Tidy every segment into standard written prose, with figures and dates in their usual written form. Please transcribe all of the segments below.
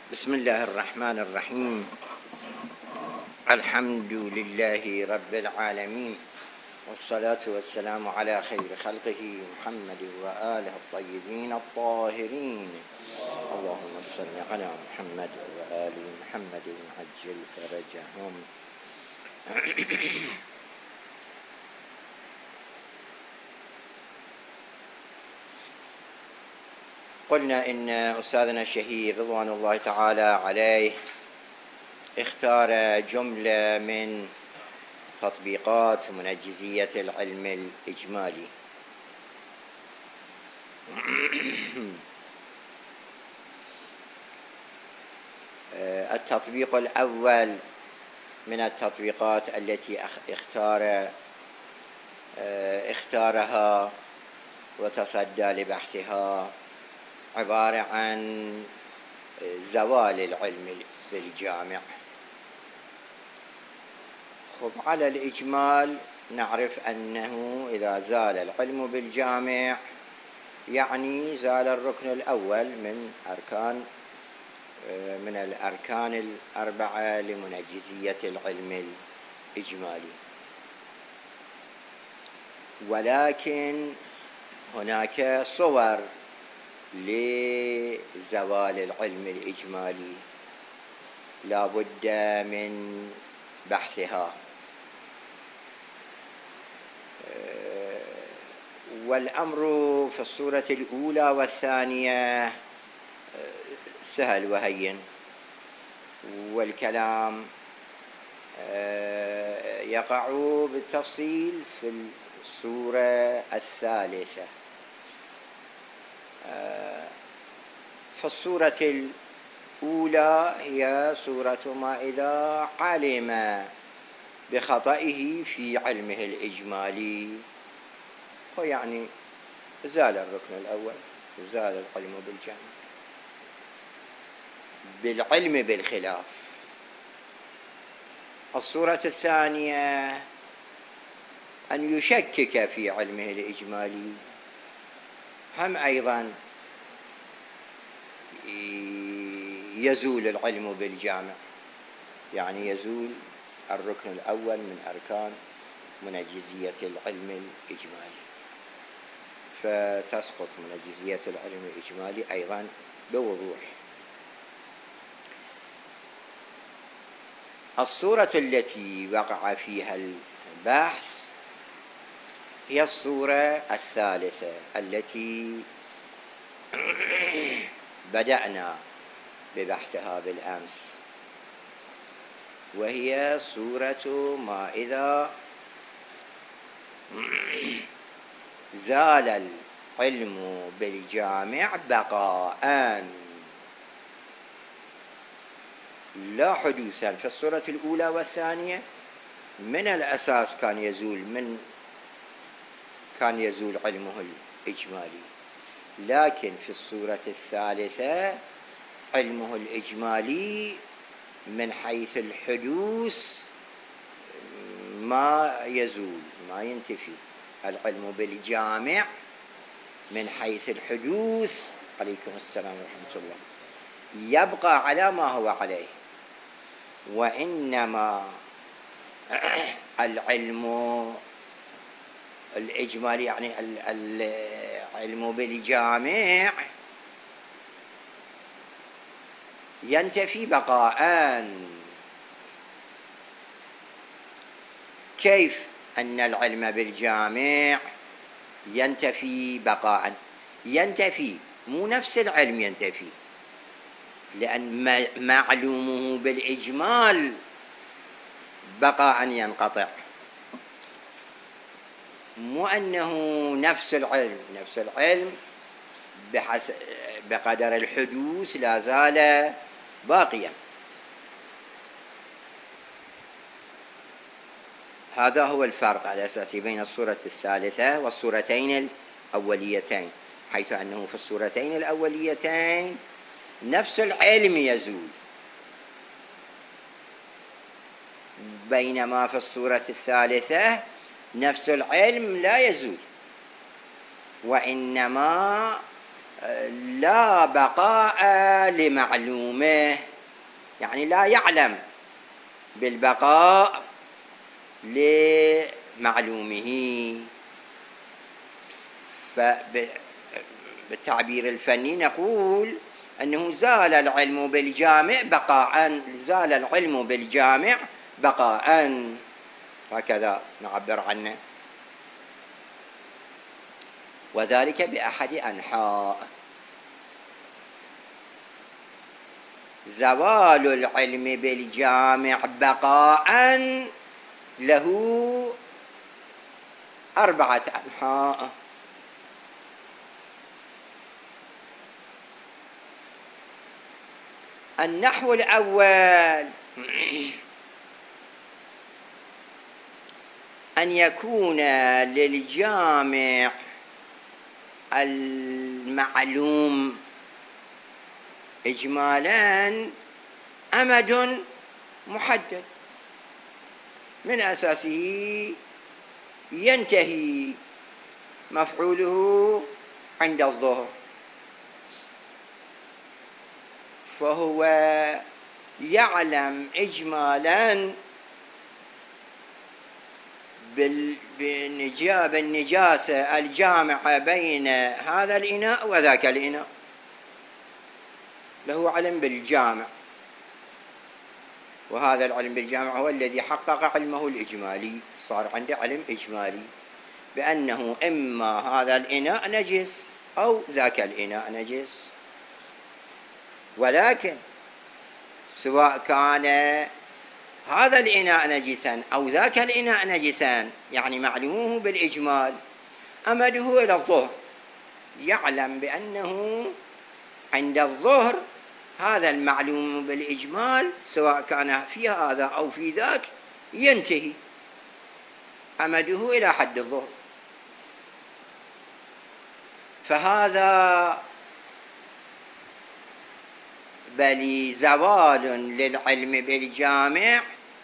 بسم الله الرحمن الرحيم. الحمد لله رب العالمين، والصلاة والسلام على خير خلقه محمد وآله الطيبين الطاهرين. اللهم صل على محمد وآل محمد وعجل فرجهم. قلنا إن أستاذنا الشهير رضوان الله تعالى عليه اختار جملة من تطبيقات منجزية العلم الإجمالي. التطبيق الأول من التطبيقات التي اختارها وتصدى لبحثها عبارة عن زوال العلم بالجامع. على الإجمال نعرف أنه إذا زال العلم بالجامع يعني زال الركن الأول من الأركان الأربعة لمنجزية العلم الإجمالي. ولكن هناك صور لزوال العلم الإجمالي لا بد من بحثها، والأمر في الصورة الأولى والثانية سهل وهين، والكلام يقع بالتفصيل في الصورة الثالثة. فالصورة الأولى هي صورة ما إذا علم بخطئه في علمه الإجمالي، ويعني زال الركن الأول، زال العلم بالجامع. بالعلم بالخلاف الصورة الثانية أن يشكك في علمه الإجمالي، هم أيضا يزول العلم بالجامع، يعني يزول الركن الأول من أركان منجزية العلم الإجمالي، فتسقط منجزية العلم الإجمالي أيضا بوضوح. الصورة التي وقع فيها البحث هي الصورة الثالثة التي بدأنا ببحثها بالأمس، وهي صورة ما إذا زال العلم بالجامع بقاء لا حدوثا. في الصورة الأولى والثانية من الأساس كان يزول علمه الإجمالي، لكن في الصورة الثالثة علمه الإجمالي من حيث الحدوث ما يزول، ما ينتفي. العلم بالجامع من حيث الحدوث، عليكم السلام ورحمة الله، يبقى على ما هو عليه، وإنما العلم الإجمالي يعني العلم بالجامع ينتفي بقاء. كيف أن العلم بالجامع ينتفي بقاء؟ ينتفي مو نفس العلم ينتفي، لأن معلومه بالإجمال بقاء ينقطع، مو أنه نفس العلم بقدر الحدوث لا زال باقيا. هذا هو الفرق الأساسي بين الصورة الثالثة والصورتين الأوليتين، حيث أنه في الصورتين الأوليتين نفس العلم يزول، بينما في الصورة الثالثة نفس العلم لا يزول، وإنما لا بقاء لمعلومه، يعني لا يعلم بالبقاء لمعلومه. فبالتعبير الفني نقول أنه زال العلم بالجامع بقاء، زال العلم بالجامع بقاء، هكذا نعبر عنه، وذلك بأحد أنحاء. زوال العلم بالجامع بقاء له 4 أنحاء. النحو الأول أن يكون للجامع المعلوم إجمالاً أمد محدد من أساسه ينتهي مفعوله عند الظهر، فهو يعلم إجمالاً بالنجاسة الجامعة بين هذا الإناء وذاك الإناء، له علم بالجامع، وهذا العلم بالجامع هو الذي حقق علمه الإجمالي، صار عنده علم إجمالي بأنه إما هذا الإناء نجس أو ذاك الإناء نجس. ولكن سواء كان هذا الإناء نجسا أو ذاك الإناء نجسا، يعني معلومه بالإجمال، أمده إلى الظهر، يعلم بأنه عند الظهر هذا المعلوم بالإجمال سواء كان في هذا أو في ذاك ينتهي أمده إلى حد الظهر. فهذا بل زوال للعلم بالجامع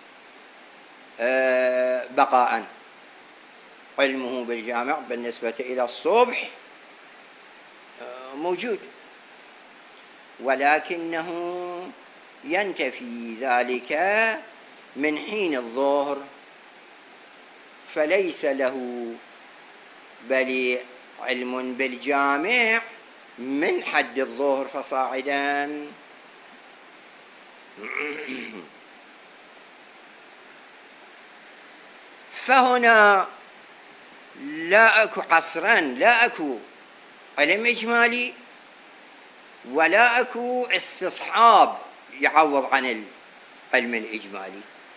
بقاء، علمه بالجامع بالنسبة إلى الصبح موجود، ولكنه ينتفي ذلك من حين الظهر، فليس له بل علم بالجامع من حد الظهر فصاعدا. فهنا لا أكو عصرا، لا أكو علم إجمالي ولا أكو استصحاب يعوض عن العلم الإجمالي،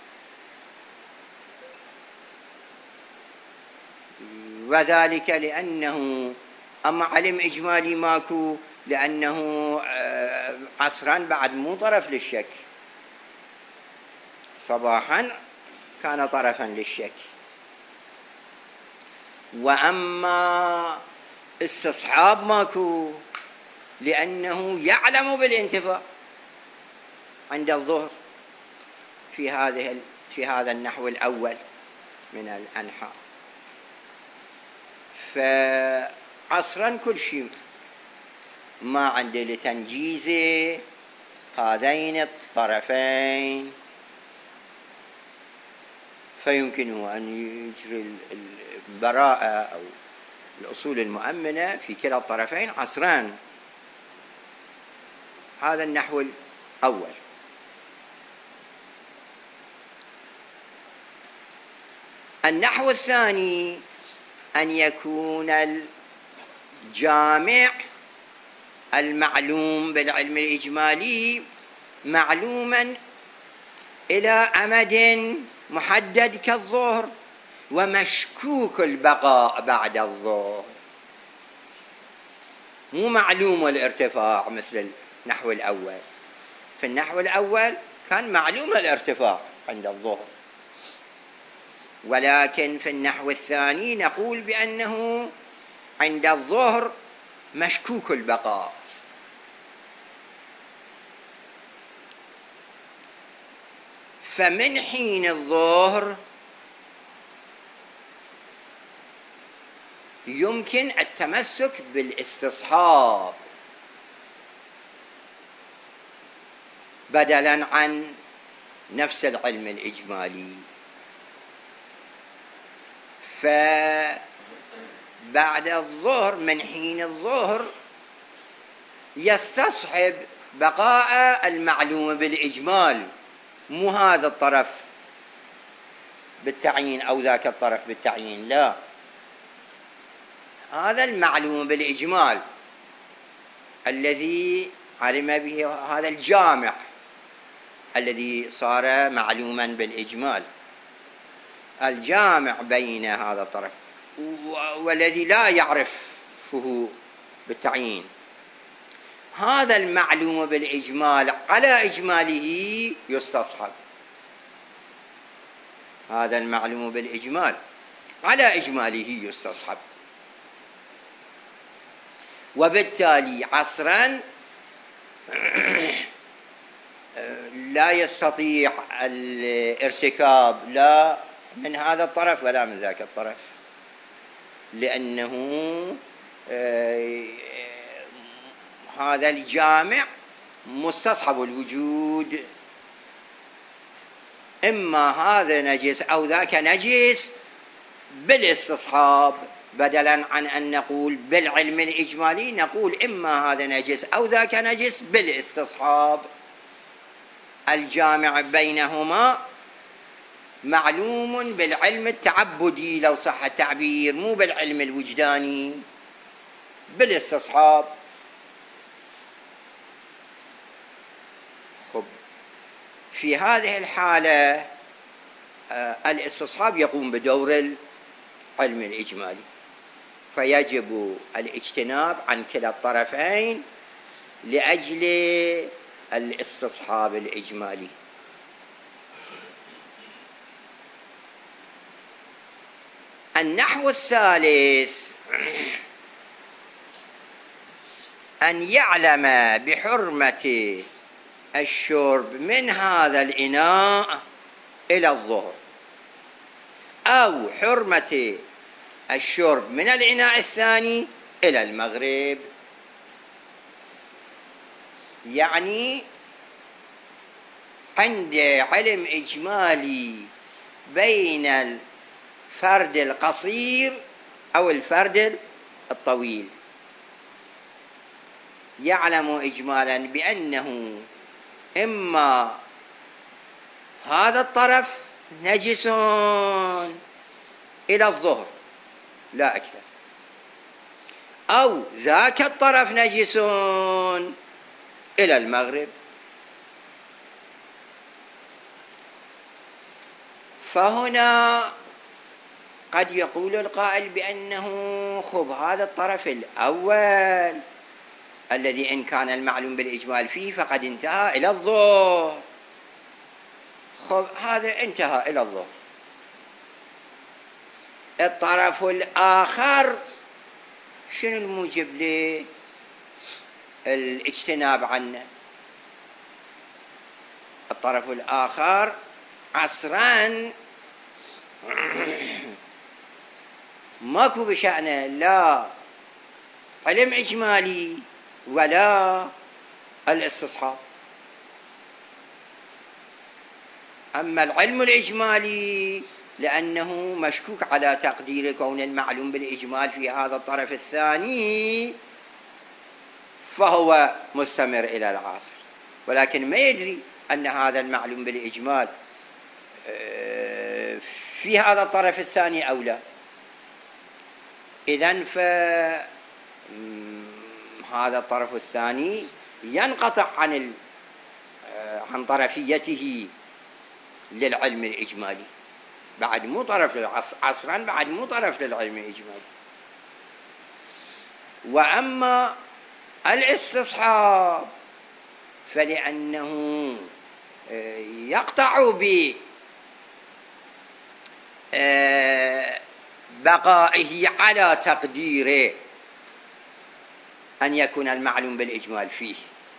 وذلك لأنه أما علم إجمالي ماكو، لأنه عصرا بعد مو طرف للشك، صباحا كان طرفا للشك. وأما استصحاب ماكو، لأنه يعلم بالانتفاع عند الظهر في هذا النحو الأول من الأنحاء. فعصرا كل شيء ما عنده لتنجيز هذين الطرفين، فيمكنه أن يجري البراءة أو الأصول المؤمنة في كلا الطرفين عصران. هذا النحو الأول. النحو الثاني أن يكون الجامع المعلوم بالعلم الإجمالي معلوما إلى أمد محدد كالظهر، ومشكوك البقاء بعد الظهر، مو معلوم الارتفاع مثل النحو الأول. في النحو الأول كان معلوم الارتفاع عند الظهر، ولكن في النحو الثاني نقول بأنه عند الظهر مشكوك البقاء. فمن حين الظهر يمكن التمسك بالاستصحاب بدلا عن نفس العلم الإجمالي. فبعد الظهر، من حين الظهر، يستصحب بقاء المعلوم بالإجمال، مو هذا الطرف بالتعيين أو ذاك الطرف بالتعيين، لا، هذا المعلوم بالإجمال الذي علم به، هذا الجامع الذي صار معلوما بالإجمال، الجامع بين هذا الطرف والذي لا يعرفه بالتعيين، هذا المعلوم بالإجمال على إجماله يستصحب، هذا المعلوم بالإجمال على إجماله يستصحب. وبالتالي عصرا لا يستطيع الارتكاب لا من هذا الطرف ولا من ذاك الطرف، لأنه هذا الجامع مستصحب الوجود، إما هذا نجس أو ذاك نجس بالاستصحاب، بدلا عن أن نقول بالعلم الإجمالي نقول إما هذا نجس أو ذاك نجس بالاستصحاب. الجامع بينهما معلوم بالعلم التعبدي لو صح التعبير، مو بالعلم الوجداني، بالاستصحاب. خب، في هذه الحالة الاستصحاب يقوم بدور العلم الإجمالي، فيجب الاجتناب عن كلا الطرفين لأجل الاستصحاب الإجمالي. النحو الثالث أن يعلم بحرمة الشرب من هذا الإناء إلى الظهر، أو حرمة الشرب من الإناء الثاني إلى المغرب. يعني عند علم إجمالي بين الفرد القصير أو الفرد الطويل، يعلم إجمالا بأنه إما هذا الطرف نجس إلى الظهر لا أكثر، أو ذاك الطرف نجس إلى المغرب. فهنا قد يقول القائل بأنه خب هذا الطرف الأول الذي إن كان المعلوم بالإجمال فيه فقد انتهى إلى الظهر، خب هذا انتهى إلى الظهر. الطرف الآخر شنو الموجب للاجتناب عنه؟ الطرف الآخر عصرا ماكو بشأنه لا علم إجمالي ولا الاستصحاب. أما العلم الإجمالي لأنه مشكوك على تقدير كون المعلوم بالإجمال في هذا الطرف الثاني فهو مستمر إلى العصر، ولكن ما يدري أن هذا المعلوم بالإجمال في هذا الطرف الثاني أو لا. إذن فهذا الطرف الثاني ينقطع عن طرفيته للعلم الإجمالي، بعد مو طرف عصرا، بعد مو طرف للعلم الإجمالي. وأما الاستصحاب فلأنه يقطع بقائه على تقديره أن يكون المعلوم بالإجمال فيه.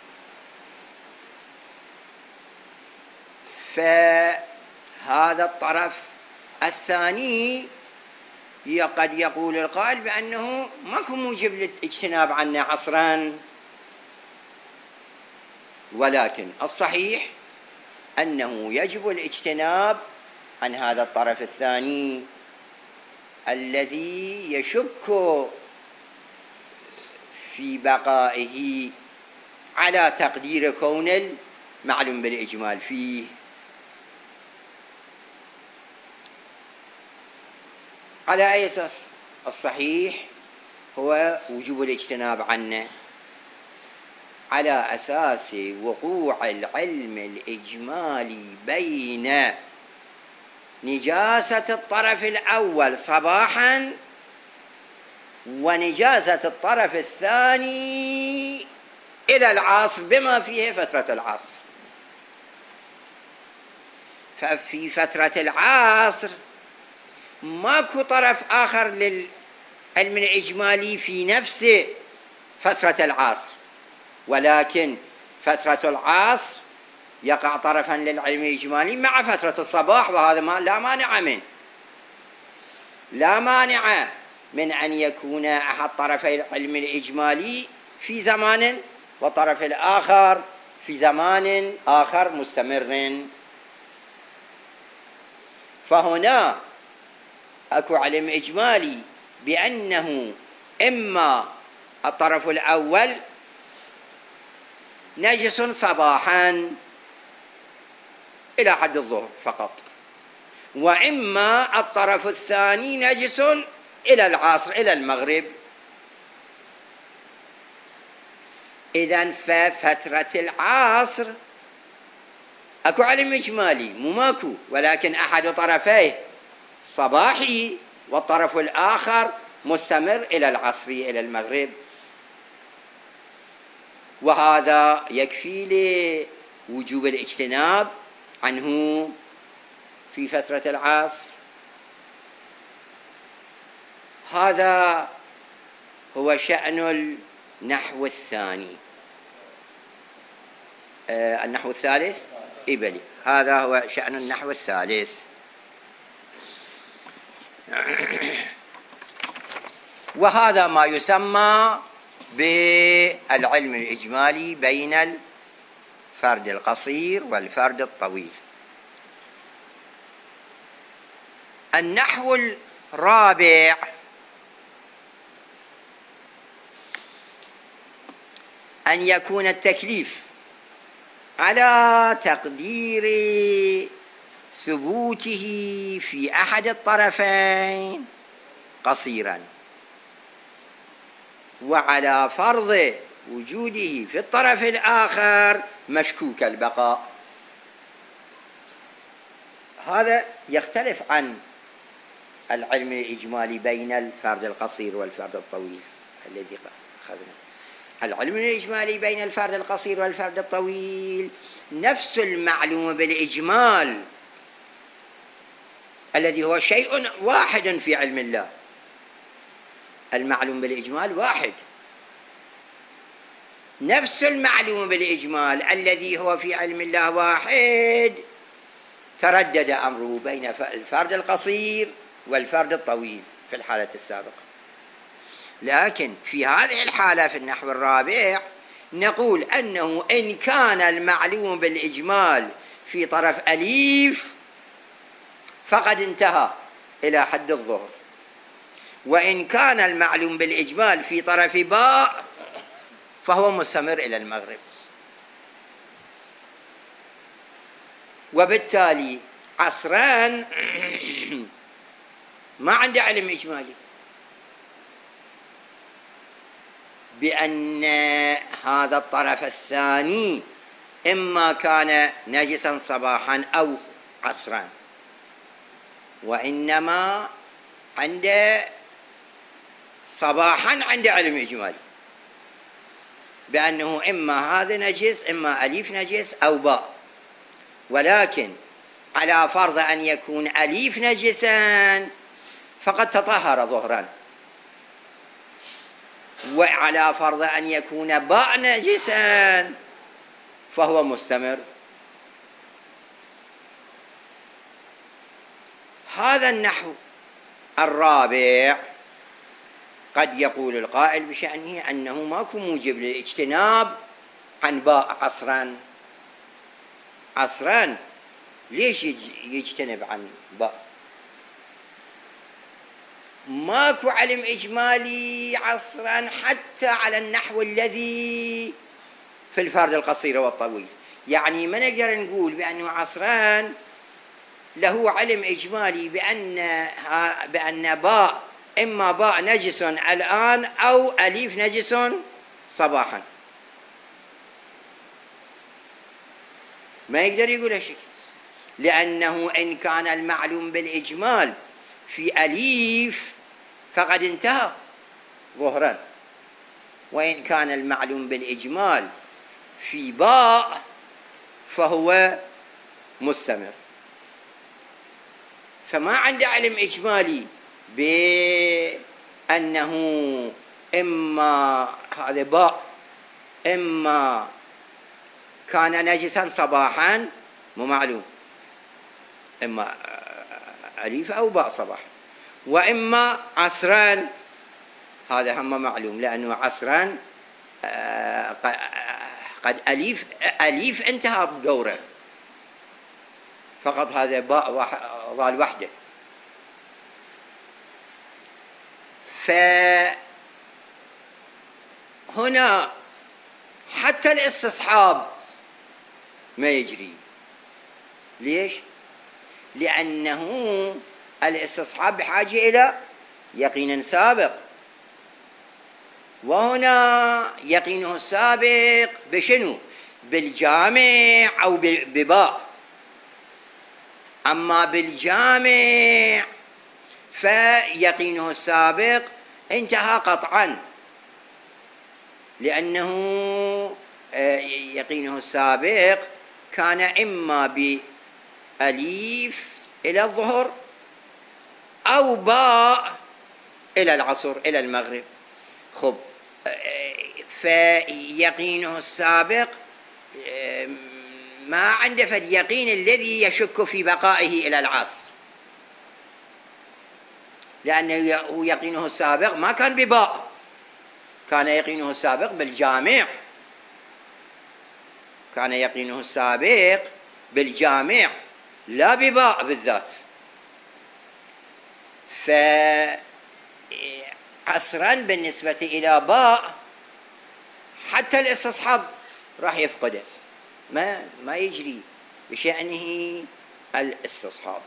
فهذا الطرف الثاني قد يقول القائل بأنه ماكو موجب للاجتناب عنه عصرا، ولكن الصحيح أنه يجب الاجتناب عن هذا الطرف الثاني الذي يشك في بقائه على تقدير كون المعلوم بالإجمال فيه. على أي أساس؟ الصحيح هو وجوب الاجتناب عنه على أساس وقوع العلم الإجمالي بين نجاسة الطرف الأول صباحا ونجاسة الطرف الثاني إلى العصر بما فيه فترة العصر. ففي فترة العصر ماكو طرف آخر للعلم الإجمالي في نفس فترة العصر، ولكن فترة العصر يقع طرفا للعلم الإجمالي مع فترة الصباح، وهذا لا مانع من أن يكون أحد طرفي العلم الإجمالي في زمان وطرف الآخر في زمان آخر مستمر. فهنا أكو علم إجمالي بأنه إما الطرف الأول نجس صباحا إلى حد الظهر فقط، وإما الطرف الثاني نجس إلى العصر إلى المغرب. إذن ففترة العصر أكو علم إجمالي ماكو، ولكن أحد طرفيه صباحي والطرف الآخر مستمر إلى العصر إلى المغرب، وهذا يكفي لوجوب الاجتناب عنه في فترة العصر. هذا هو شأن النحو الثاني. النحو الثالث إبلي، هذا هو شأن النحو الثالث. وهذا ما يسمى بالعلم الإجمالي بين الفرد القصير والفرد الطويل. النحو الرابع أن يكون التكليف على تقدير ثبوته في أحد الطرفين قصيرا، وعلى فرض وجوده في الطرف الآخر مشكوك البقاء. هذا يختلف عن العلم الإجمالي بين الفرد القصير والفرد الطويل الذي أخذنا. العلم الإجمالي بين الفرد القصير والفرد الطويل نفس المعلوم بالإجمال الذي هو شيء واحد في علم الله. المعلوم بالإجمال واحد، نفس المعلوم بالإجمال الذي هو في علم الله واحد، تردد أمره بين الفرد القصير والفرد الطويل في الحالة السابقة. لكن في هذه الحالة في النحو الرابع نقول أنه إن كان المعلوم بالإجمال في طرف أليف فقد انتهى إلى حد الظهر، وإن كان المعلوم بالإجمال في طرف باء فهو مستمر إلى المغرب. وبالتالي عصران ما عنده علم إجمالي بأن هذا الطرف الثاني إما كان نجسا صباحا أو عصرا، وإنما عنده صباحا عنده علم إجمالي بأنه إما هذا نجس إما أليف نجس أو باء، ولكن على فرض أن يكون أليف نجسا فقد تطهر ظهرا، وعلى فرض أن يكون باء نجسا فهو مستمر. هذا النحو الرابع قد يقول القائل بشأنه أنه ماكو موجب للاجتناب عن باء عصرا ليش يجتنب عن باء؟ ماكو علم إجمالي عصرا حتى على النحو الذي في الفرد القصير والطويل. يعني ما نقدر نقول بأنه عصرا له علم إجمالي بأن باء إما باء نجس الآن أو أليف نجس صباحا. ما يقدر يقول هالشيء، لأنه إن كان المعلوم بالإجمال في أليف فقد انتهى ظهرا، وإن كان المعلوم بالإجمال في باء فهو مستمر. فما عنده علم إجمالي بأنه إما هذا باء إما كان نجسا صباحا، مو معلوم، إما أليف أو باء صباحا، وإما عصرا، هذا هم معلوم، لأنه عصرا قد أليف انتهى بدوره، فقط هذا باء ضال وحده. فهنا حتى الاستصحاب ما يجري. ليش؟ لأنه الاستصحاب بحاجة إلى يقين سابق، وهنا يقينه السابق بشنو؟ بالجامع أو بباء. أما بالجامع فيقينه السابق انتهى قطعا، لأنه يقينه السابق كان إما بأليف إلى الظهر أو باء إلى العصر إلى المغرب. خب، فيقينه السابق ما عنده فاليقين الذي يشك في بقائه إلى العصر، لأنه يقينه السابق ما كان بباء، كان يقينه السابق بالجامع، كان يقينه السابق بالجامع لا بباء بالذات. فعصرا بالنسبة إلى باء حتى الاستصحاب راح يفقده، ما يجري بشأنه الاستصحاب.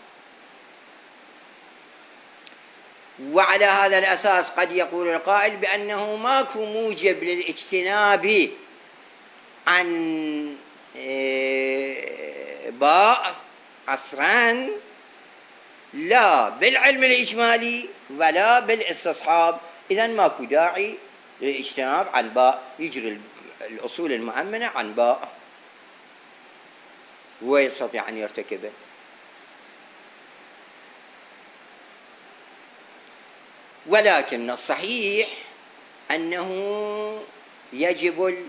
وعلى هذا الأساس قد يقول القائل بأنه ماكو موجب للاجتناب عن باء عصرا لا بالعلم الإجمالي ولا بالاستصحاب، إذن ماكو داعي للاجتناب عن باء، يجري الأصول المؤمنة عن باء ويستطيع أن يرتكبه. ولكن الصحيح أنه يجب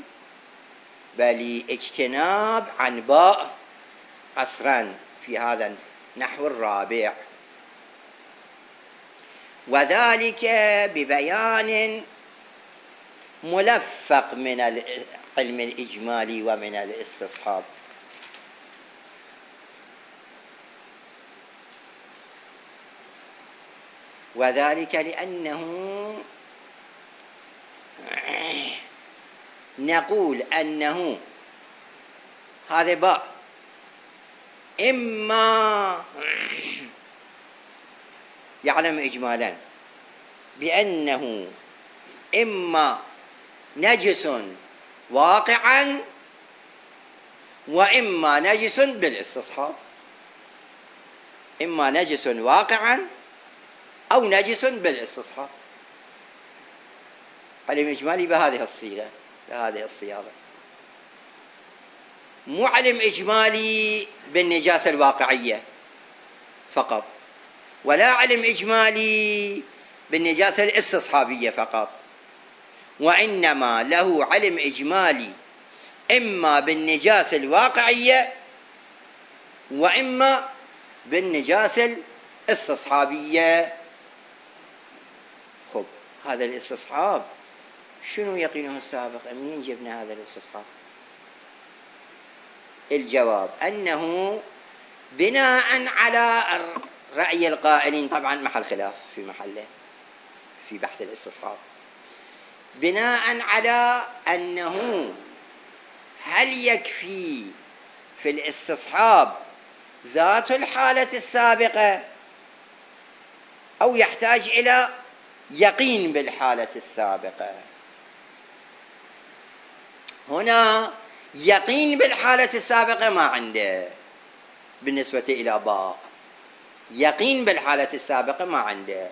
الاجتناب عن باء عصرا في هذا النحو الرابع، وذلك ببيان ملفق من العلم الإجمالي ومن الاستصحاب. وذلك لأنه نقول أنه هذا باء إما يعلم إجمالا بأنه إما نجس واقعا وإما نجس بالاستصحاب، إما نجس واقعا أو نجس بالاستصحاب. علم إجمالي بهذه الصيغة، بهذه الصياغة، مو علم إجمالي بالنجاسة الواقعية فقط، ولا علم إجمالي بالنجاسة الاستصحابية فقط، وإنما له علم إجمالي إما بالنجاسة الواقعية وإما بالنجاسة الاستصحابية. خب، هذا الاستصحاب شنو يقينه السابق؟ منين جبنا هذا الاستصحاب؟ الجواب أنه بناء على رأي القائلين، طبعا محل خلاف في محله في بحث الاستصحاب، بناء على أنه هل يكفي في الاستصحاب ذات الحالة السابقة أو يحتاج إلى يقين بالحالة السابقة؟ هنا يقين بالحالة السابقة ما عنده بالنسبة إلى باء، يقين بالحالة السابقة ما عنده،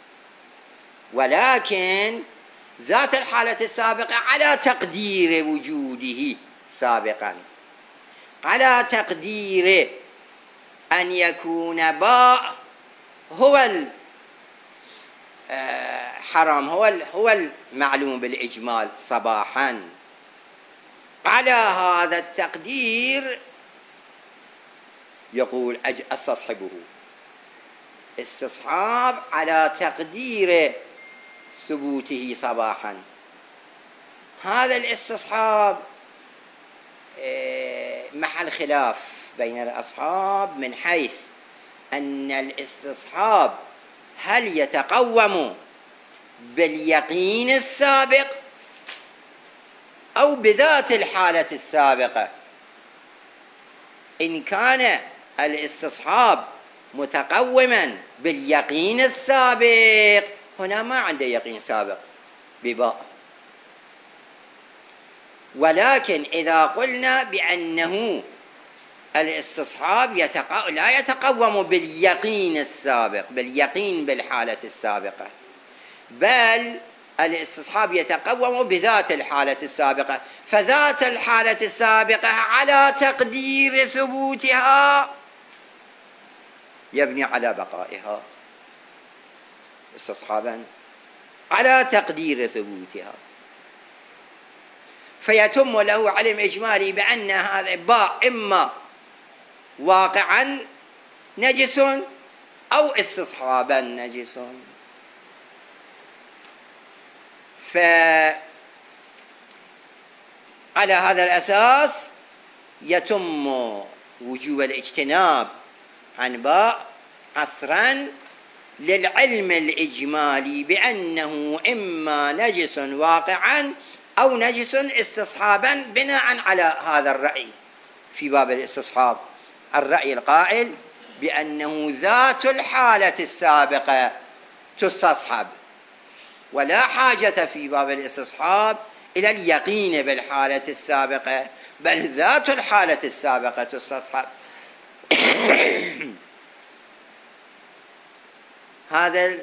ولكن ذات الحالة السابقة على تقدير وجوده سابقا، على تقدير أن يكون باء هو الحرام، هو المعلوم بالإجمال صباحا، على هذا التقدير يقول استصحبه، استصحاب على تقدير ثبوته صباحا. هذا الاستصحاب محل خلاف بين الأصحاب من حيث أن الاستصحاب هل يتقوم باليقين السابق أو بذات الحالة السابقة. إن كان الاستصحاب متقوما باليقين السابق هنا ما عنده يقين سابق بباء، ولكن إذا قلنا بأنه الاستصحاب لا يتقوم باليقين السابق، باليقين بالحالة السابقة، بل الاستصحاب يتقوم بذات الحالة السابقة، فذات الحالة السابقة على تقدير ثبوتها يبني على بقائها استصحابا على تقدير ثبوتها، فيتم له علم إجمالي بأن هذا باء إما واقعا نجس أو استصحابا نجس. فعلى هذا الأساس يتم وجوب الاجتناب عن باء عصرا للعلم الإجمالي بأنه إما نجس واقعا أو نجس استصحابا، بناء على هذا الرأي في باب الاستصحاب، الرأي القائل بأنه ذات الحالة السابقة تستصحب، ولا حاجة في باب الاستصحاب إلى اليقين بالحالة السابقة، بل ذات الحالة السابقة تستصحب. هذا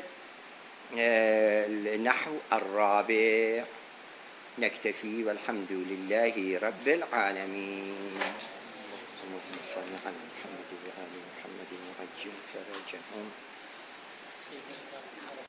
النحو الرابع. نكتفي والحمد لله رب العالمين. اللهم صل على محمد وآل محمد وعجل فرجهم.